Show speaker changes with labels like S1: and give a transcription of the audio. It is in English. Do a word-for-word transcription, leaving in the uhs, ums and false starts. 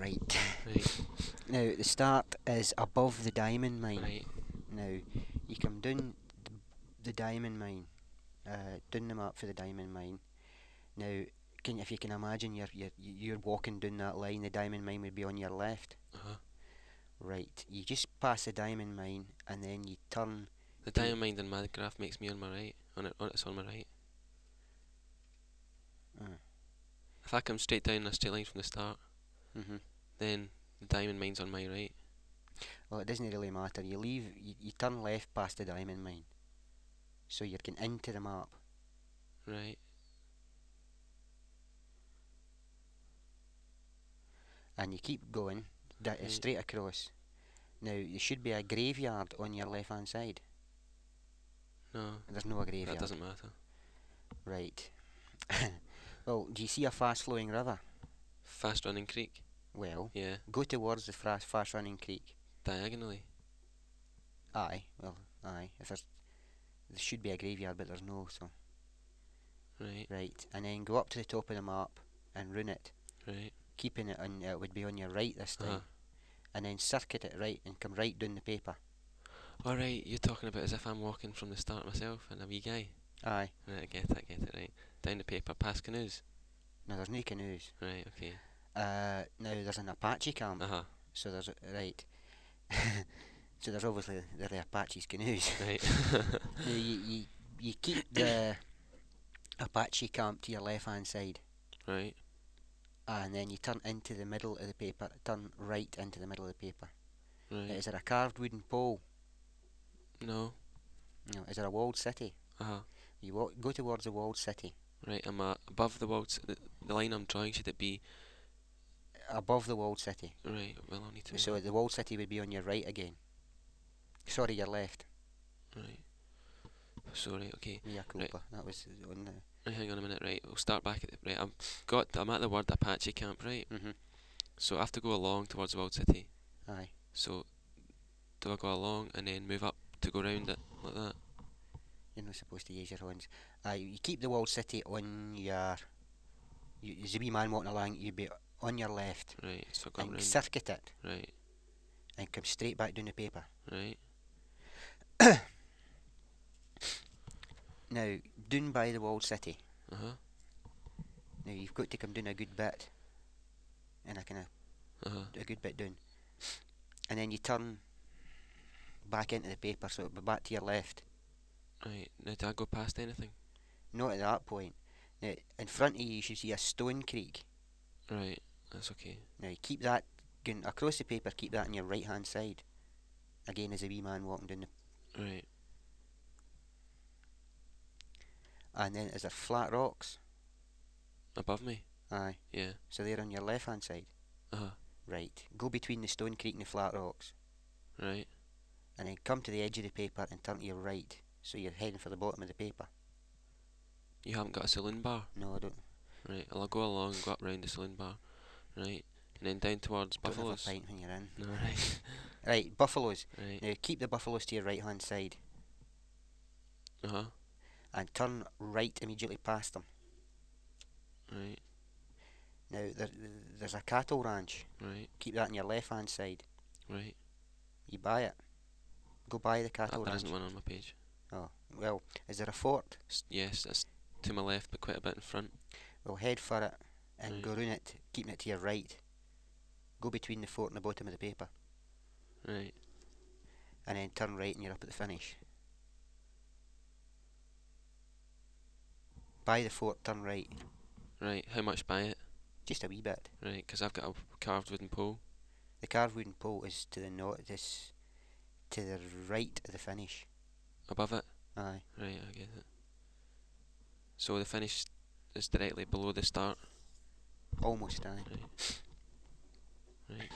S1: Right.
S2: Right,
S1: Now, the start is above the diamond mine.
S2: right.
S1: Now, you come down the diamond mine, uh, down the map for the diamond mine. Now, can if you can imagine, you're, you're you're walking down that line. The diamond mine would be on your left.
S2: Uh-huh.
S1: Right. You just pass the diamond mine, and then you turn
S2: The
S1: to.
S2: diamond mine in my graph makes me on my right. On it, on it's on my right.
S1: Uh,
S2: If I come straight down a straight line from the start,
S1: hmm
S2: then the diamond mine's on my right.
S1: Well, it doesn't really matter. You leave. You, you turn left past the diamond mine, so you're getting into the map,
S2: Right.
S1: and you keep going di-
S2: Right.
S1: straight across. Now, there should be a graveyard on your left hand side.
S2: No,
S1: There's no a
S2: that
S1: graveyard.
S2: doesn't matter.
S1: Right. Well, do you see a fast flowing river?
S2: Fast running creek.
S1: Well,
S2: Yeah.
S1: go towards the fast, fast running creek.
S2: Diagonally.
S1: Aye, well, aye. If there's, there should be a graveyard, but there's no, so.
S2: Right.
S1: Right. And then go up to the top of the map and run it,
S2: Right.
S1: keeping it on, it would be on your right this
S2: Uh-huh.
S1: time. And then circuit it right and come right down the paper.
S2: Alright, you're talking about as if I'm walking from the start myself and a wee guy.
S1: Aye.
S2: Right, I get it, I get it, right. Down the paper, past canoes.
S1: Now, there's no canoes.
S2: Right, okay.
S1: Uh, now, there's an Apache camp.
S2: Uh-huh.
S1: So there's, right. So there's obviously, they're the Apache's canoes.
S2: Right.
S1: Now, you, you, you keep the Apache camp to your left hand side,
S2: Right.
S1: and then you turn into the middle of the paper, turn right into the middle of the paper.
S2: Right.
S1: Is there a carved wooden pole?
S2: No.
S1: No. Is there a walled city?
S2: Uh-huh.
S1: You walk, go towards the walled city.
S2: Right, I'm uh, above the world. The, the line I'm drawing, should it be.
S1: Above the walled city.
S2: Right, well, I'll need to move
S1: So
S2: up.
S1: the walled city would be on your right again. Sorry, your left.
S2: Right. Sorry, okay.
S1: Mea
S2: Right.
S1: culpa. That was on the.
S2: Right, hang on a minute, right. We'll start back at the. Right, I'm, got, I'm at the word Apache camp, right?
S1: Mm-hmm.
S2: So I have to go along towards the world city.
S1: Aye.
S2: So, do I go along and then move up to go round it, like that?
S1: You're not supposed to use your hands. Aye. You keep the walled city on your. You, there's a wee man walking along. You'd be on your left,
S2: Right, so I go
S1: and
S2: round.
S1: circuit it,
S2: Right,
S1: and come straight back down the paper.
S2: right.
S1: Now, down by the walled city.
S2: Uh-huh.
S1: Now you've got to come down a good bit, and a kind of
S2: Uh-huh.
S1: a good bit down, and then you turn back into the paper, so it'll be back to your left.
S2: Right, now do I go past anything?
S1: Not at that point. Now, in front of you, you should see a stone creek.
S2: Right, that's okay.
S1: Now, you keep that going across the paper. Keep that on your right hand side. Again, there's a wee man walking down the,
S2: Right,
S1: and then is there flat rocks?
S2: above me?
S1: Aye.
S2: Yeah.
S1: So they're on your left hand side.
S2: Uh-huh.
S1: Right. Go between the stone creek and the flat rocks,
S2: Right.
S1: and then come to the edge of the paper and turn to your right. So you're heading for the bottom of the paper.
S2: You haven't got a saloon bar?
S1: No, I don't.
S2: Right, I'll go along and go up round the saloon bar. Right, and then down towards
S1: Don't have a
S2: Buffaloes.
S1: pint when you're in.
S2: No, right.
S1: Right, buffaloes.
S2: Right.
S1: Now keep the buffaloes to your right hand side
S2: Uh-huh.
S1: and turn right immediately past them.
S2: Right,
S1: Now there, there's a cattle ranch.
S2: right,
S1: Keep that on your left hand side.
S2: right.
S1: You buy it. Go buy the
S2: Uh,
S1: cattle
S2: there
S1: ranch.
S2: isn't one on my page.
S1: Oh, well, is there a fort?
S2: S- yes, it's to my left, but quite a bit in front.
S1: Well, head for it and
S2: Right.
S1: go round it, keeping it to your right. Go between the fort and the bottom of the paper,
S2: Right.
S1: and then turn right and you're up at the finish. Buy the fort, turn right.
S2: Right, how much by it?
S1: Just a wee bit.
S2: Right, because I've got a carved wooden pole.
S1: The carved wooden pole is to the north, this to the right of the finish.
S2: Above it?
S1: Aye.
S2: Right, I get it. So the finish is directly below the start?
S1: Almost aye.
S2: Right. Right.